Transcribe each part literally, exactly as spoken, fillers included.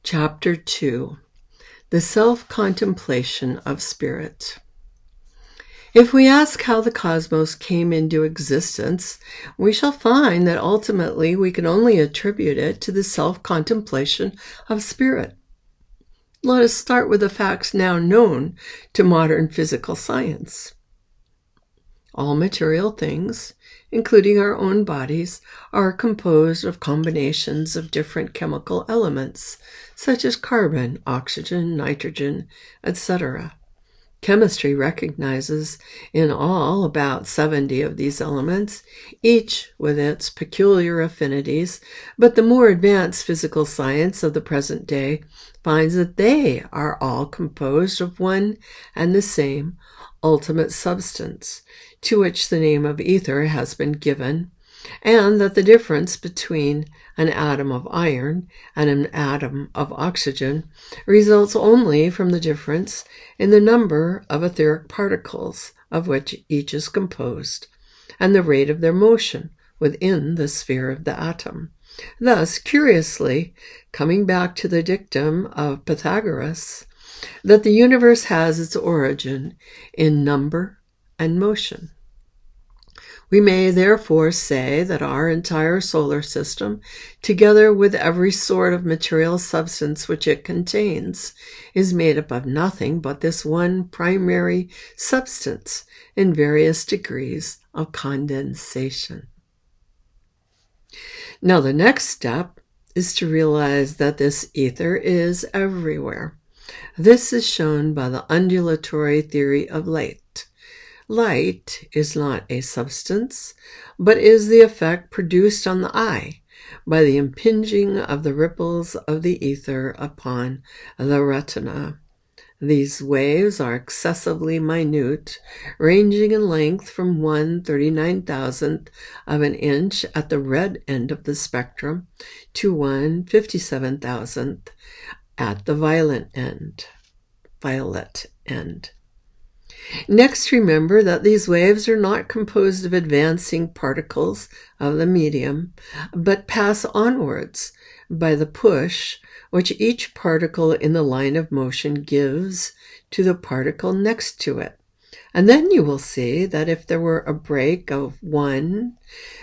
Chapter two. The Self-Contemplation of Spirit. If we ask how the cosmos came into existence, we shall find that ultimately we can only attribute it to the self-contemplation of spirit. Let us start with the facts now known to modern physical science. All material things, including our own bodies, are composed of combinations of different chemical elements, such as carbon, oxygen, nitrogen, et cetera. Chemistry recognizes in all about seventy of these elements, each with its peculiar affinities, but the more advanced physical science of the present day finds that they are all composed of one and the same ultimate substance, to which the name of ether has been given, and that the difference between an atom of iron and an atom of oxygen results only from the difference in the number of etheric particles of which each is composed, and the rate of their motion within the sphere of the atom. Thus, curiously, coming back to the dictum of Pythagoras, that the universe has its origin in number and motion. We may therefore say that our entire solar system, together with every sort of material substance which it contains, is made up of nothing but this one primary substance in various degrees of condensation. Now, the next step is to realize that this ether is everywhere. This is shown by the undulatory theory of light. Light is not a substance, but is the effect produced on the eye by the impinging of the ripples of the ether upon the retina. These waves are excessively minute, ranging in length from one thirty-nine thousandth of an inch at the red end of the spectrum to one fifty-seven thousandth at the violet end. Violet end. Next, remember that these waves are not composed of advancing particles of the medium, but pass onwards by the push which each particle in the line of motion gives to the particle next to it. And then you will see that if there were a break of one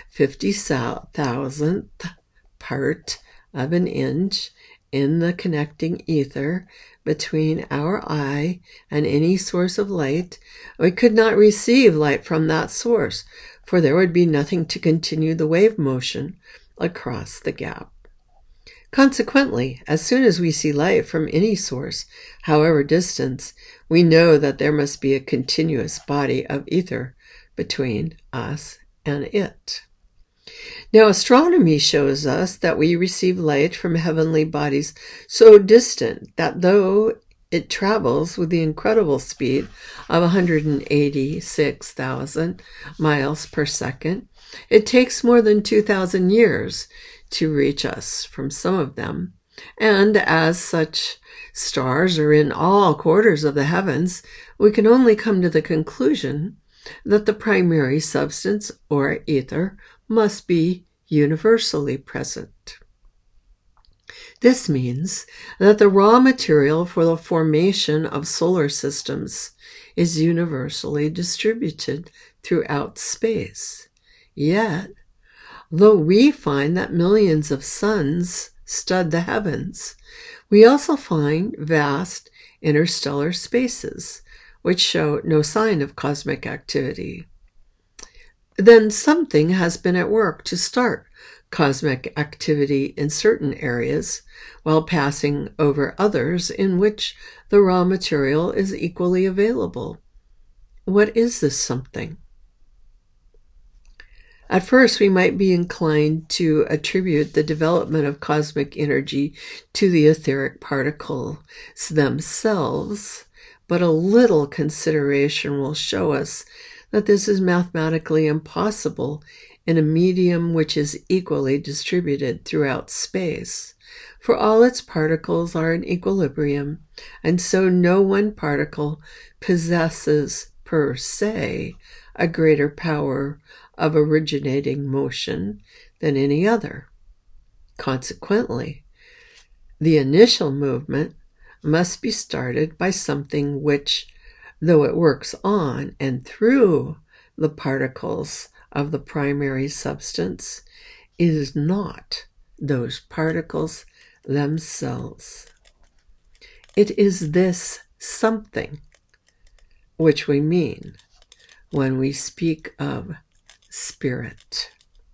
fifty-thousandth part of an inch in the connecting ether between our eye and any source of light, we could not receive light from that source, for there would be nothing to continue the wave motion across the gap. Consequently, as soon as we see light from any source, however distant, we know that there must be a continuous body of ether between us and it. Now, astronomy shows us that we receive light from heavenly bodies so distant that though it travels with the incredible speed of one hundred eighty-six thousand miles per second, it takes more than two thousand years to reach us from some of them. And as such stars are in all quarters of the heavens, we can only come to the conclusion that the primary substance, or ether, must be universally present. This means that the raw material for the formation of solar systems is universally distributed throughout space. Yet, though we find that millions of suns stud the heavens, we also find vast interstellar spaces, which show no sign of cosmic activity. Then something has been at work to start cosmic activity in certain areas, while passing over others in which the raw material is equally available. What is this something? At first, we might be inclined to attribute the development of cosmic energy to the etheric particles themselves, but a little consideration will show us that this is mathematically impossible in a medium which is equally distributed throughout space, for all its particles are in equilibrium, and so no one particle possesses per se a greater power of originating motion than any other. Consequently, The initial movement must be started by something which, though it works on and through the particles of the primary substance, is not those particles themselves. It is this something which we mean when we speak of spirit.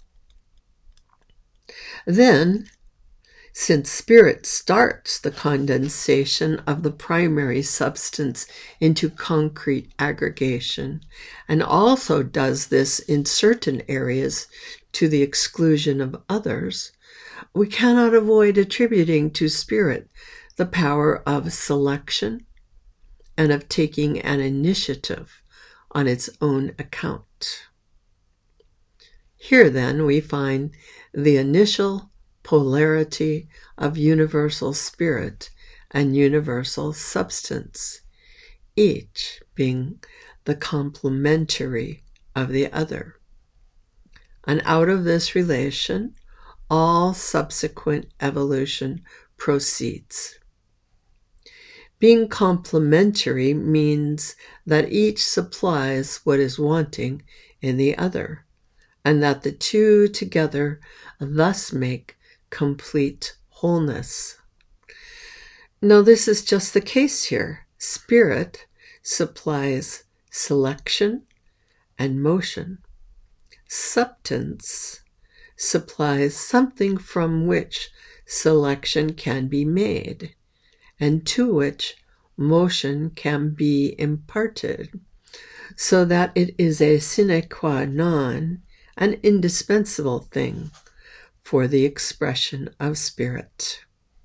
Then, since spirit starts the condensation of the primary substance into concrete aggregation, and also does this in certain areas to the exclusion of others, we cannot avoid attributing to spirit the power of selection and of taking an initiative on its own account. Here, then, we find the initial polarity of universal spirit and universal substance, each being the complementary of the other. And out of this relation, all subsequent evolution proceeds. Being complementary means that each supplies what is wanting in the other, and that the two together thus make complete wholeness. Now, this is just the case here. Spirit supplies selection and motion. Substance supplies something from which selection can be made, and to which motion can be imparted, so that it is a sine qua non, an indispensable thing for the expression of spirit.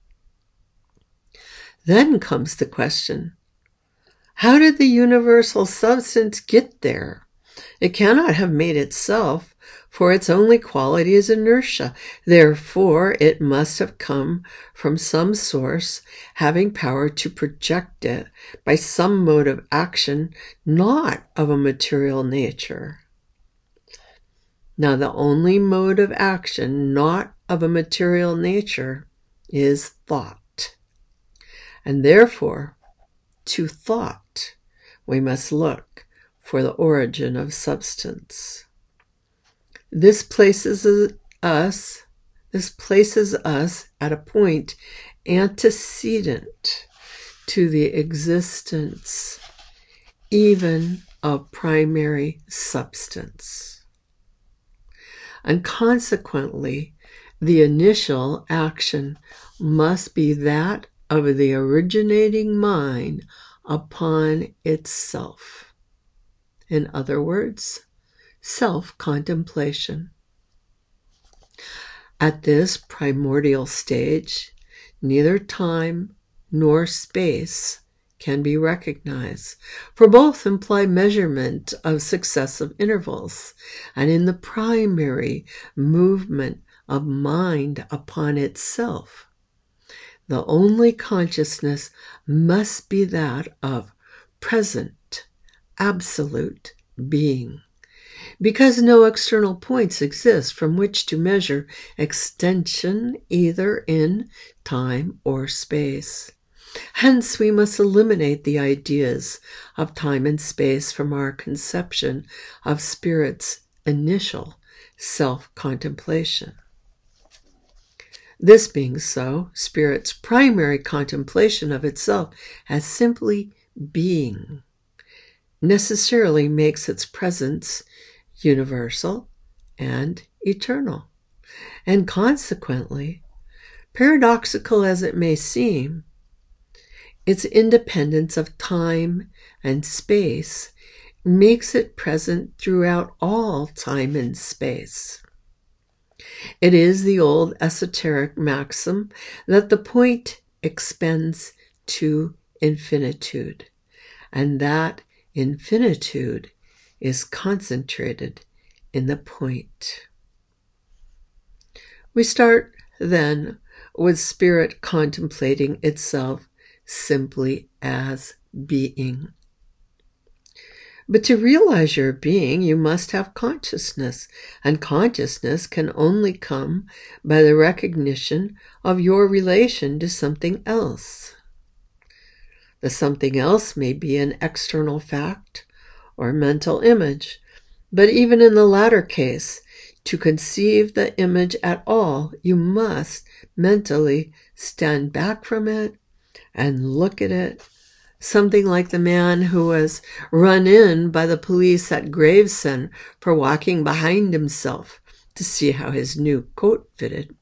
Then comes the question, how did the universal substance get there? It cannot have made itself, for its only quality is inertia. Therefore, it must have come from some source having power to project it by some mode of action not of a material nature. Now, the only mode of action not of a material nature is thought. And therefore, to thought, we must look for the origin of substance. This places us, this places us at a point antecedent to the existence even of primary substance. And consequently, the initial action must be that of the originating mind upon itself. In other words, self-contemplation. At this primordial stage, neither time nor space can be recognized, for both imply measurement of successive intervals, and in the primary movement of mind upon itself, the only consciousness must be that of present, absolute being, because no external points exist from which to measure extension either in time or space. Hence, we must eliminate the ideas of time and space from our conception of spirit's initial self-contemplation. This being so, spirit's primary contemplation of itself as simply being necessarily makes its presence universal and eternal. And consequently, paradoxical as it may seem, its independence of time and space makes it present throughout all time and space. It is the old esoteric maxim that the point extends to infinitude, and that infinitude is concentrated in the point. We start, then, with spirit contemplating itself simply as being. But to realize your being, you must have consciousness, and consciousness can only come by the recognition of your relation to something else. The something else may be an external fact or mental image, but even in the latter case, to conceive the image at all, you must mentally stand back from it and look at it. Something like the man who was run in by the police at Gravesend for walking behind himself to see how his new coat fitted.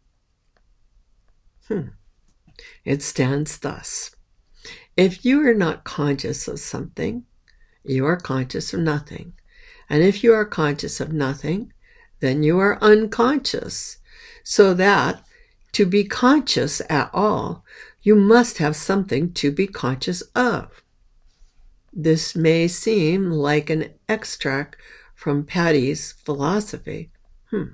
Hmm. It stands thus. If you are not conscious of something, you are conscious of nothing. And if you are conscious of nothing, then you are unconscious. So that to be conscious at all, you must have something to be conscious of. This may seem like an extract from Patty's philosophy, hmm.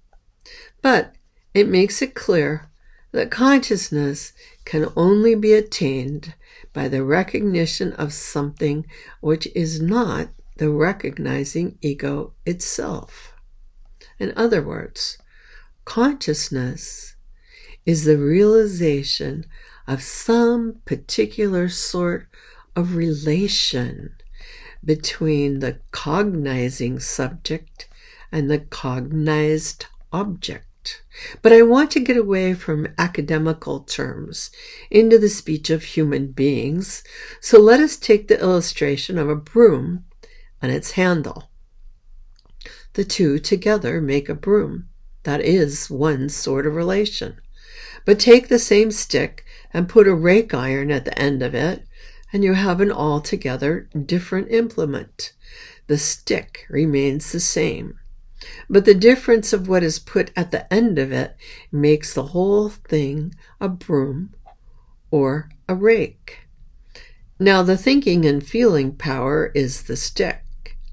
but it makes it clear that consciousness can only be attained by the recognition of something which is not the recognizing ego itself. In other words, consciousness is the realization of some particular sort of relation between the cognizing subject and the cognized object. But I want to get away from academical terms into the speech of human beings, so let us take the illustration of a broom and its handle. The two together make a broom. That is one sort of relation. But take the same stick and put a rake iron at the end of it, and you have an altogether different implement. The stick remains the same, but the difference of what is put at the end of it makes the whole thing a broom or a rake. Now, the thinking and feeling power is the stick,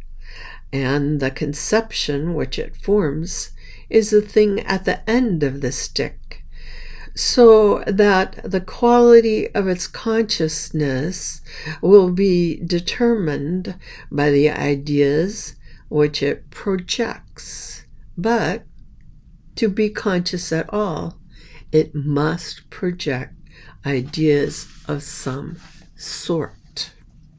and the conception which it forms is the thing at the end of the stick, so that the quality of its consciousness will be determined by the ideas which it projects. But to be conscious at all, it must project ideas of some sort.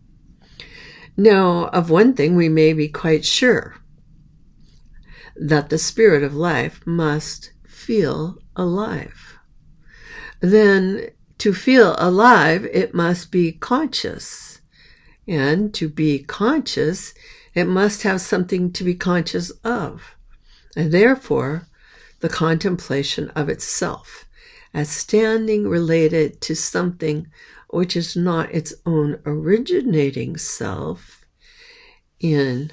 Now, of one thing we may be quite sure, that the spirit of life must feel alive. Then, to feel alive, it must be conscious. And to be conscious, it must have something to be conscious of. And therefore, the contemplation of itself as standing related to something which is not its own originating self in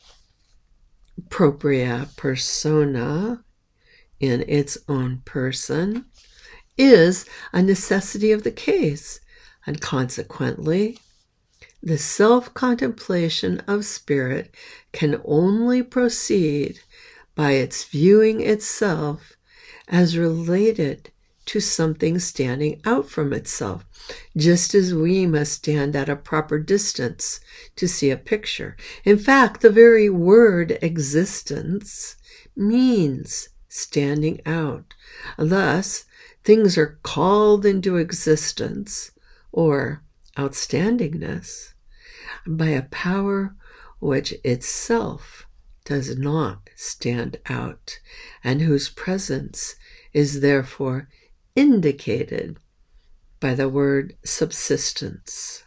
propria persona, in its own person, is a necessity of the case, and consequently, the self-contemplation of spirit can only proceed by its viewing itself as related to something standing out from itself, just as we must stand at a proper distance to see a picture. In fact, the very word existence means standing out. Thus, things are called into existence, or outstandingness, by a power which itself does not stand out, and whose presence is therefore indicated by the word subsistence.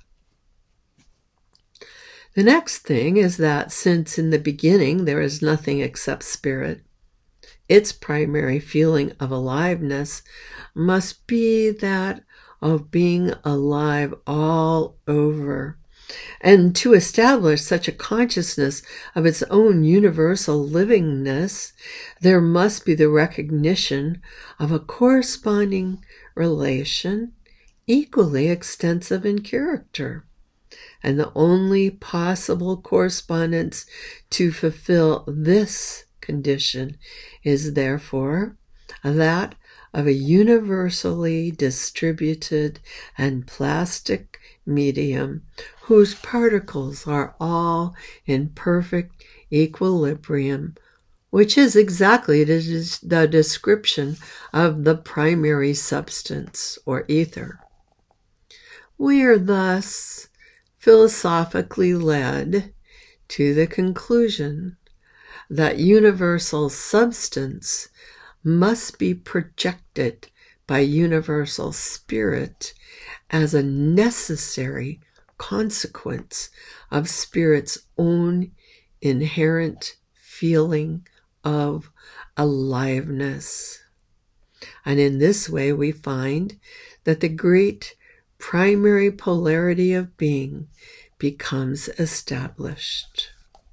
The next thing is that since in the beginning there is nothing except spirit, its primary feeling of aliveness must be that of being alive all over. And to establish such a consciousness of its own universal livingness, there must be the recognition of a corresponding relation equally extensive in character. And the only possible correspondence to fulfill this condition is therefore that of a universally distributed and plastic medium whose particles are all in perfect equilibrium, which is exactly the description of the primary substance or ether. We are thus philosophically led to the conclusion that universal substance must be projected by universal spirit as a necessary consequence of spirit's own inherent feeling of aliveness. And in this way we find that the great primary polarity of being becomes established.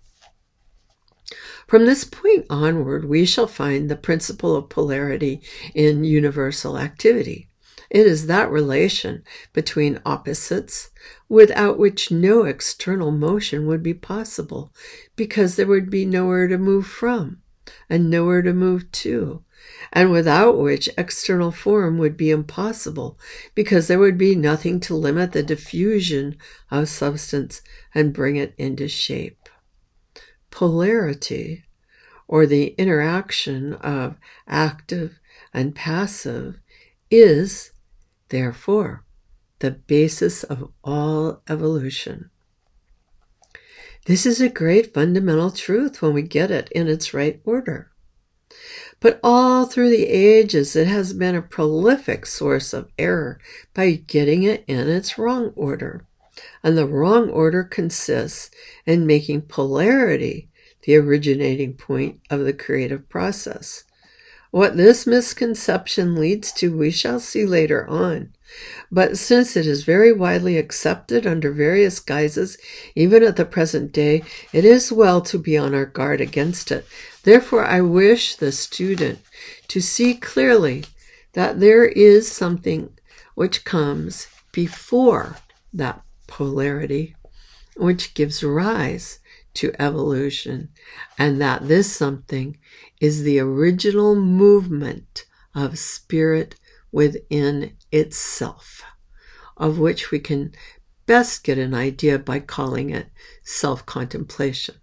From this point onward, we shall find the principle of polarity in universal activity. It is that relation between opposites without which no external motion would be possible, because there would be nowhere to move from and nowhere to move to, and without which external form would be impossible, because there would be nothing to limit the diffusion of substance and bring it into shape. Polarity, or the interaction of active and passive, is, therefore, the basis of all evolution. This is a great fundamental truth when we get it in its right order. But all through the ages, it has been a prolific source of error by getting it in its wrong order. And the wrong order consists in making polarity the originating point of the creative process. What this misconception leads to, we shall see later on. But since it is very widely accepted under various guises, even at the present day, it is well to be on our guard against it. Therefore, I wish the student to see clearly that there is something which comes before that polarity, which gives rise to evolution, and that this something is the original movement of spirit within itself, of which we can best get an idea by calling it self-contemplation.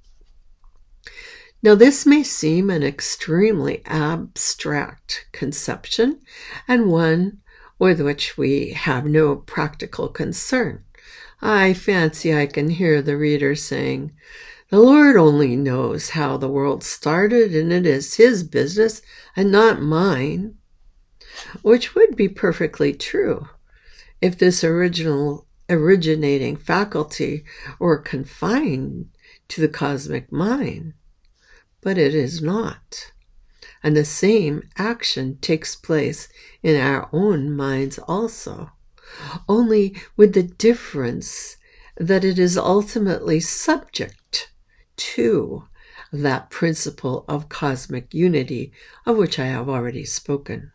Now, this may seem an extremely abstract conception, and one with which we have no practical concern. I fancy I can hear the reader saying, "The Lord only knows how the world started, and it is His business and not mine," which would be perfectly true if this original originating faculty were confined to the cosmic mind. But it is not. And the same action takes place in our own minds also, only with the difference that it is ultimately subject to that principle of cosmic unity of which I have already spoken.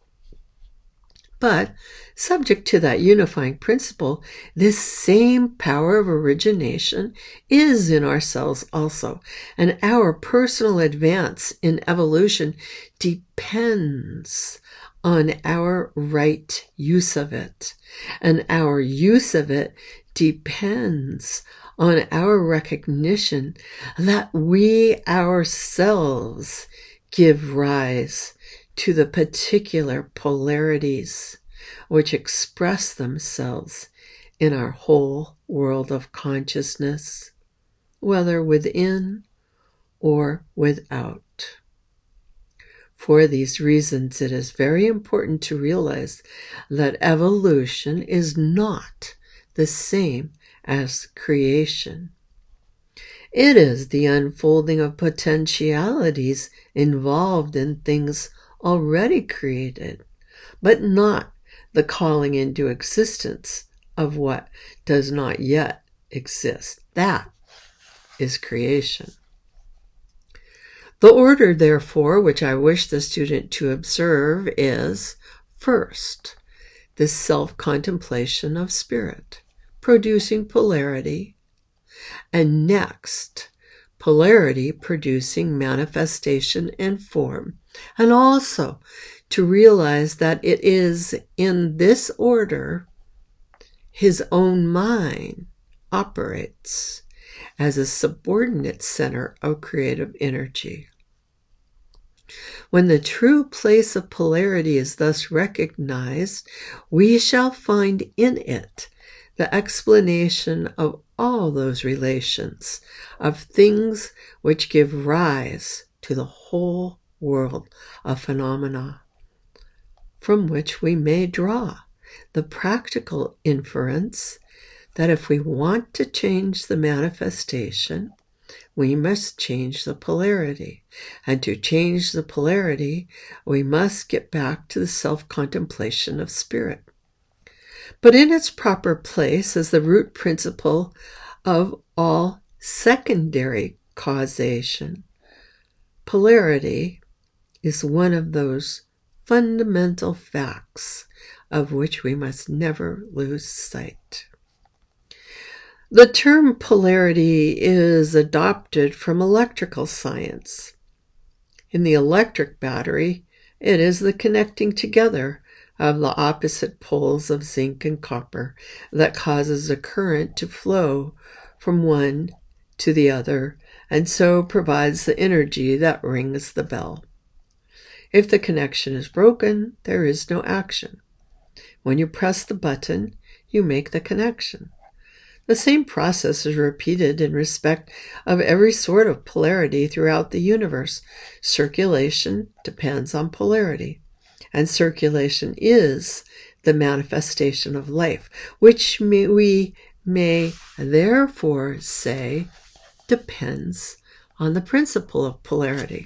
But subject to that unifying principle, this same power of origination is in ourselves also, and our personal advance in evolution depends on our right use of it, and our use of it depends on our recognition that we ourselves give rise to the particular polarities which express themselves in our whole world of consciousness, whether within or without. For these reasons, it is very important to realize that evolution is not the same as creation. It is the unfolding of potentialities involved in things already created, but not the calling into existence of what does not yet exist. That is creation. The order, therefore, which I wish the student to observe is, first, the self-contemplation of spirit, producing polarity, and next, polarity producing manifestation and form, and also to realize that it is in this order his own mind operates as a subordinate center of creative energy. When the true place of polarity is thus recognized, we shall find in it the explanation of all those relations of things which give rise to the whole world of phenomena, from which we may draw the practical inference that if we want to change the manifestation, we must change the polarity. And to change the polarity, we must get back to the self-contemplation of spirit. But in its proper place as the root principle of all secondary causation, polarity is one of those fundamental facts of which we must never lose sight. The term polarity is adopted from electrical science. In the electric battery, it is the connecting together of the opposite poles of zinc and copper that causes a current to flow from one to the other, and so provides the energy that rings the bell. If the connection is broken, there is no action. When you press the button, you make the connection. The same process is repeated in respect of every sort of polarity throughout the universe. Circulation depends on polarity, and circulation is the manifestation of life, which may, we may therefore say depends on the principle of polarity.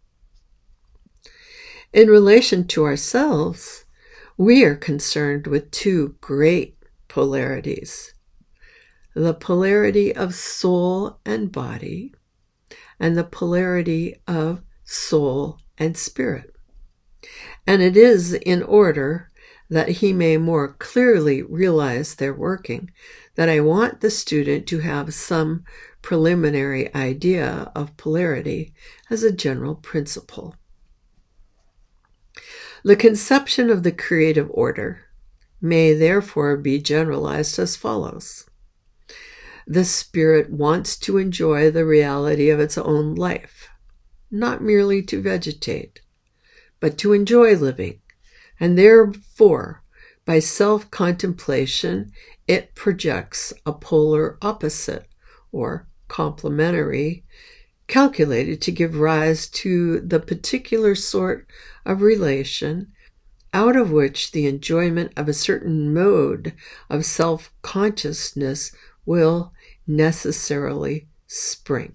In relation to ourselves, we are concerned with two great polarities: the polarity of soul and body, and the polarity of soul and spirit. And it is in order that he may more clearly realize their working that I want the student to have some preliminary idea of polarity as a general principle. The conception of the creative order may therefore be generalized as follows. The spirit wants to enjoy the reality of its own life, not merely to vegetate, but to enjoy living, and therefore, by self-contemplation, it projects a polar opposite, or complementary, calculated to give rise to the particular sort of relation out of which the enjoyment of a certain mode of self-consciousness will necessarily spring.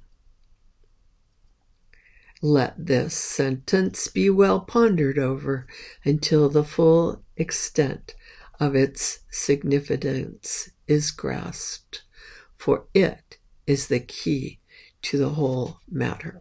Let this sentence be well pondered over until the full extent of its significance is grasped, for it is the key to the whole matter.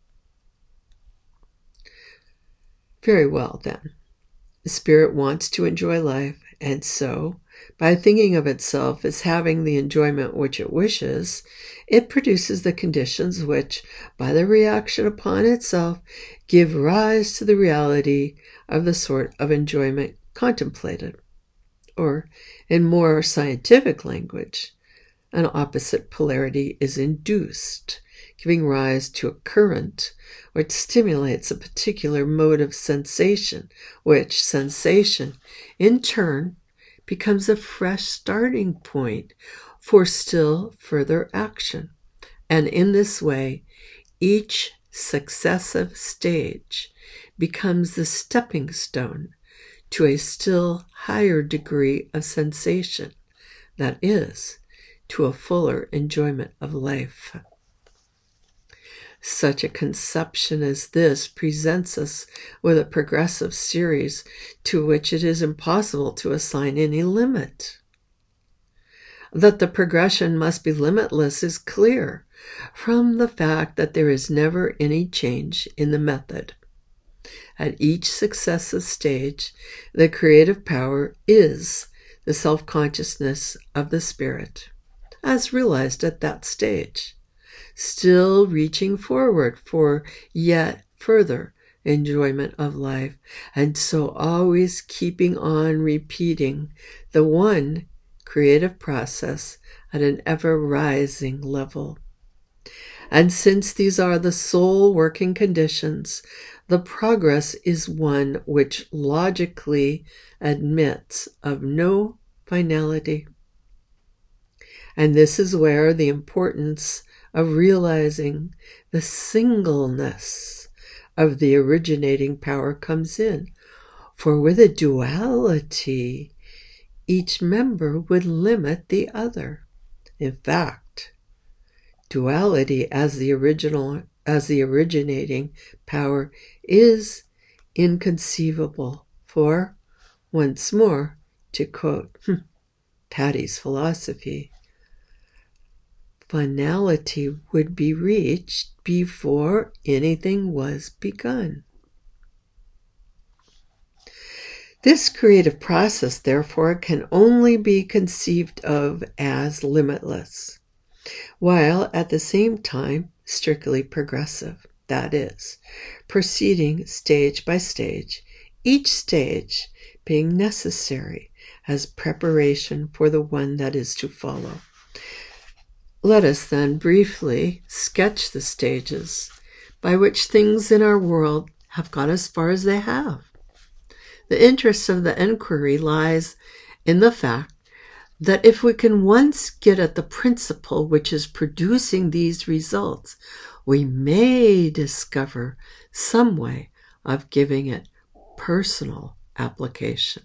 Very well, then. The spirit wants to enjoy life, and so, by thinking of itself as having the enjoyment which it wishes, it produces the conditions which, by the reaction upon itself, give rise to the reality of the sort of enjoyment contemplated. Or, in more scientific language, an opposite polarity is induced, giving rise to a current which stimulates a particular mode of sensation, which sensation, in turn, becomes a fresh starting point for still further action. And in this way, each successive stage becomes the stepping stone to a still higher degree of sensation, that is, to a fuller enjoyment of life. Such a conception as this presents us with a progressive series to which it is impossible to assign any limit. That the progression must be limitless is clear from the fact that there is never any change in the method. At each successive stage, the creative power is the self-consciousness of the spirit, as realized at that stage, still reaching forward for yet further enjoyment of life, and so always keeping on repeating the one creative process at an ever-rising level. And since these are the sole working conditions, the progress is one which logically admits of no finality. And this is where the importance of realizing the singleness of the originating power comes in. For with a duality, each member would limit the other. In fact, duality as the original, as the originating power is inconceivable. For, once more, to quote Patty's philosophy, finality would be reached before anything was begun. This creative process, therefore, can only be conceived of as limitless, while at the same time strictly progressive, that is, proceeding stage by stage, each stage being necessary as preparation for the one that is to follow. Let us then briefly sketch the stages by which things in our world have got as far as they have. The interest of the inquiry lies in the fact that if we can once get at the principle which is producing these results, we may discover some way of giving it personal application.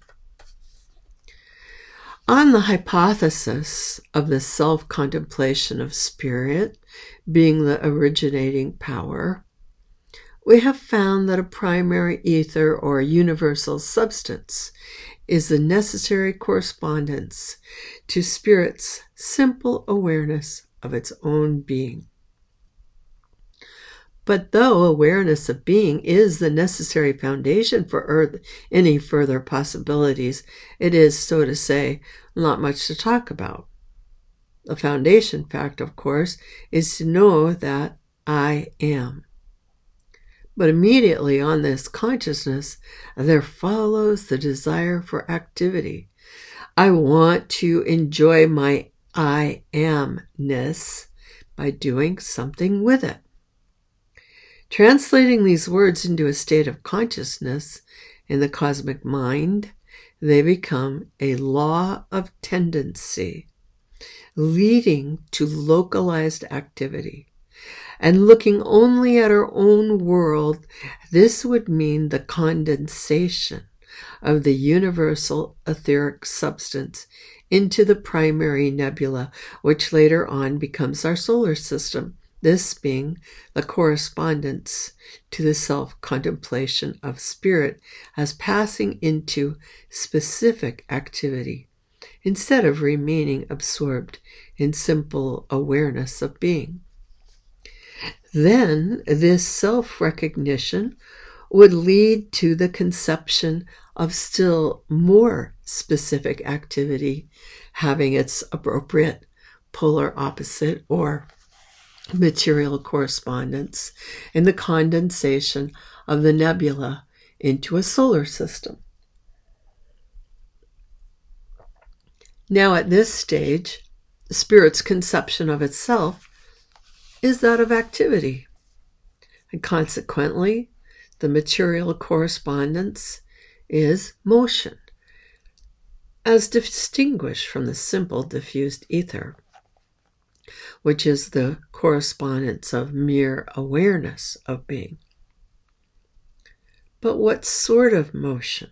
On the hypothesis of the self-contemplation of spirit being the originating power, we have found that a primary ether or universal substance is the necessary correspondence to spirit's simple awareness of its own being. But though awareness of being is the necessary foundation for earth, any further possibilities, it is, so to say, not much to talk about. The foundation fact, of course, is to know that I am. But immediately on this consciousness, there follows the desire for activity. I want to enjoy my I am-ness by doing something with it. Translating these words into a state of consciousness in the cosmic mind, they become a law of tendency, leading to localized activity. And looking only at our own world, this would mean the condensation of the universal etheric substance into the primary nebula, which later on becomes our solar system, this being the correspondence to the self-contemplation of spirit as passing into specific activity, instead of remaining absorbed in simple awareness of being. Then this self-recognition would lead to the conception of still more specific activity, having its appropriate polar opposite or material correspondence in the condensation of the nebula into a solar system. Now at this stage, the spirit's conception of itself is that of activity, and consequently, the material correspondence is motion, as distinguished from the simple diffused ether, which is the correspondence of mere awareness of being. But what sort of motion?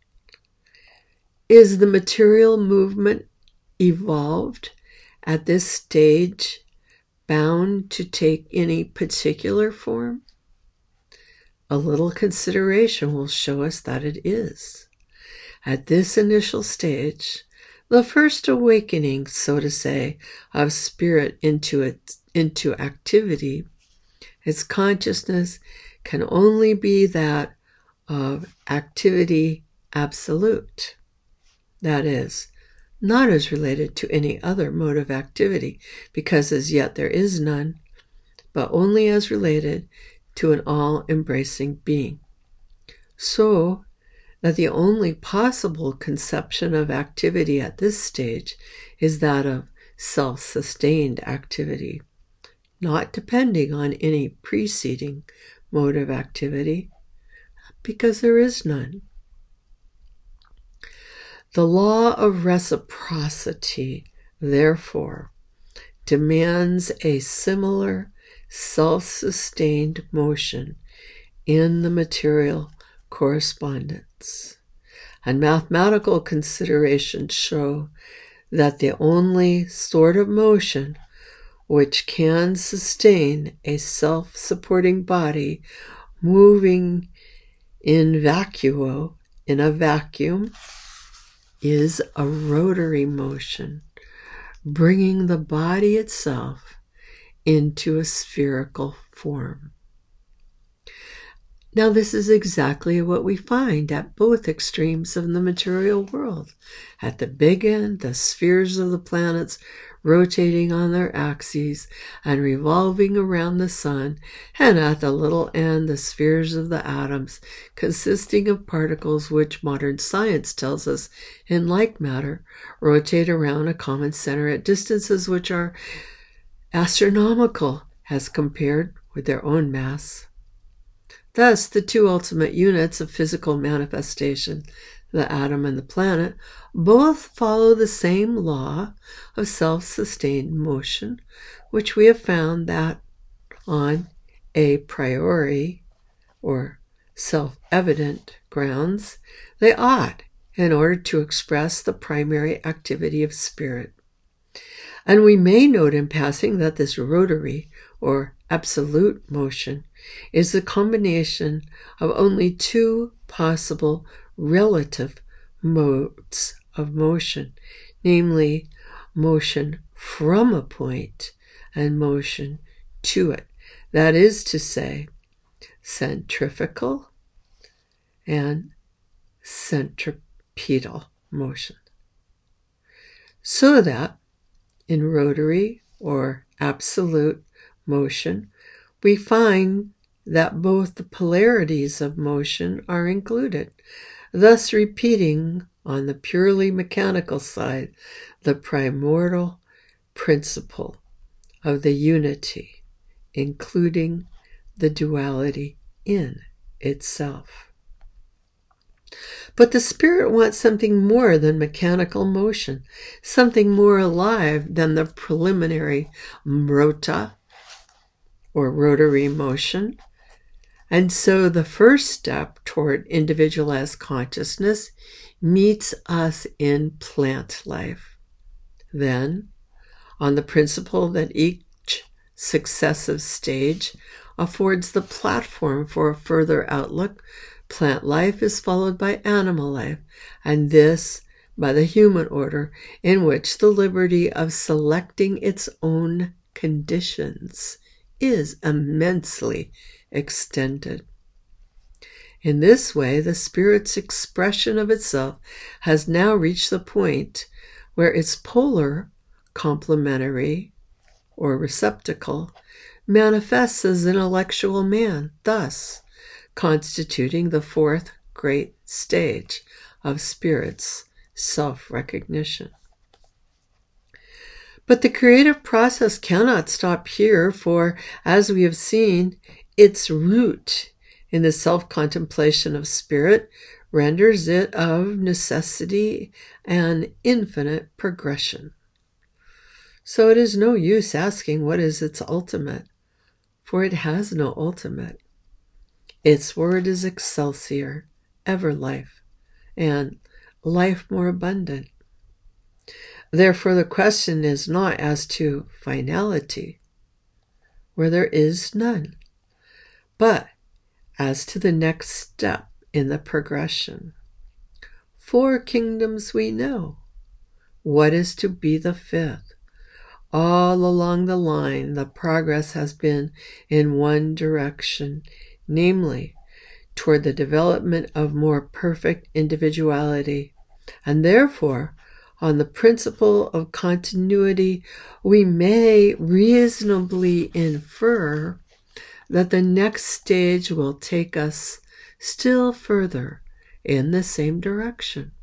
Is the material movement evolved at this stage bound to take any particular form? A little consideration will show us that it is. At this initial stage, the first awakening, so to say, of spirit into it, into activity, its consciousness can only be that of activity absolute. That is, not as related to any other mode of activity, because as yet there is none, but only as related to an all-embracing being. so that the only possible conception of activity at this stage is that of self-sustained activity, not depending on any preceding mode of activity, because there is none. The law of reciprocity, therefore, demands a similar self-sustained motion in the material correspondence, and mathematical considerations show that the only sort of motion which can sustain a self-supporting body moving in vacuo, in a vacuum, is a rotary motion, bringing the body itself into a spherical form. Now, this is exactly what we find at both extremes of the material world. At the big end, the spheres of the planets rotating on their axes and revolving around the sun, and at the little end, the spheres of the atoms, consisting of particles which modern science tells us, in like manner, rotate around a common center at distances which are astronomical as compared with their own mass. Thus, the two ultimate units of physical manifestation, the atom and the planet, both follow the same law of self-sustained motion, which we have found that on a priori, or self-evident grounds, they ought in order to express the primary activity of spirit. And we may note in passing that this rotary, or absolute motion, is the combination of only two possible relative modes of motion, namely motion from a point and motion to it. That is to say, centrifugal and centripetal motion. So that in rotary or absolute motion, we find that both the polarities of motion are included, thus repeating on the purely mechanical side the primordial principle of the unity, including the duality in itself. But the spirit wants something more than mechanical motion, something more alive than the preliminary rota, or rotary motion. And so the first step toward individualized consciousness meets us in plant life. Then, on the principle that each successive stage affords the platform for a further outlook, plant life is followed by animal life, and this by the human order, in which the liberty of selecting its own conditions is immensely extended. In this way, the spirit's expression of itself has now reached the point where its polar complementary, or receptacle, manifests as intellectual man, thus constituting the fourth great stage of spirit's self-recognition. But the creative process cannot stop here, for, as we have seen, its root in the self-contemplation of spirit renders it of necessity an infinite progression. So it is no use asking what is its ultimate, for it has no ultimate. Its word is excelsior, ever life, and life more abundant. Therefore, the question is not as to finality, where there is none, but as to the next step in the progression. Four kingdoms we know. What is to be the fifth? All along the line, the progress has been in one direction, namely, toward the development of more perfect individuality, and therefore, on the principle of continuity, we may reasonably infer that the next stage will take us still further in the same direction.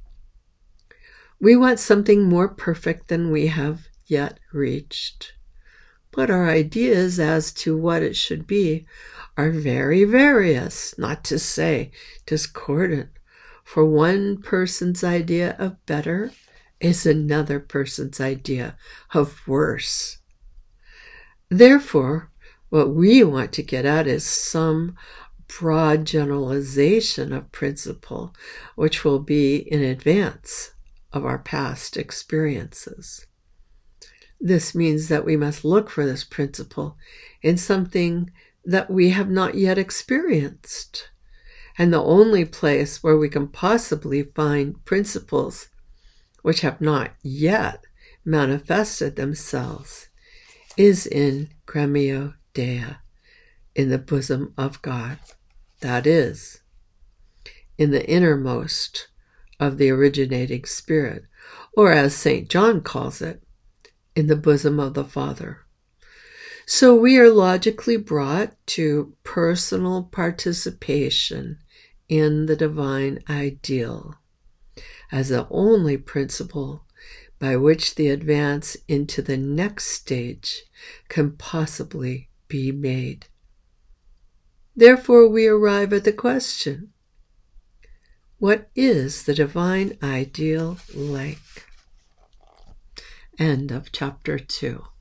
We want something more perfect than we have yet reached. But our ideas as to what it should be are very various, not to say discordant, for one person's idea of better is another person's idea of worse. Therefore, what we want to get at is some broad generalization of principle, which will be in advance of our past experiences. This means that we must look for this principle in something that we have not yet experienced. And the only place where we can possibly find principles which have not yet manifested themselves is in Gremio Dei, in the bosom of God. That is, in the innermost of the originating spirit, or as Saint John calls it, in the bosom of the Father. So we are logically brought to personal participation in the divine ideal as the only principle by which the advance into the next stage can possibly be made. Therefore, we arrive at the question, what is the divine ideal like? End of chapter two.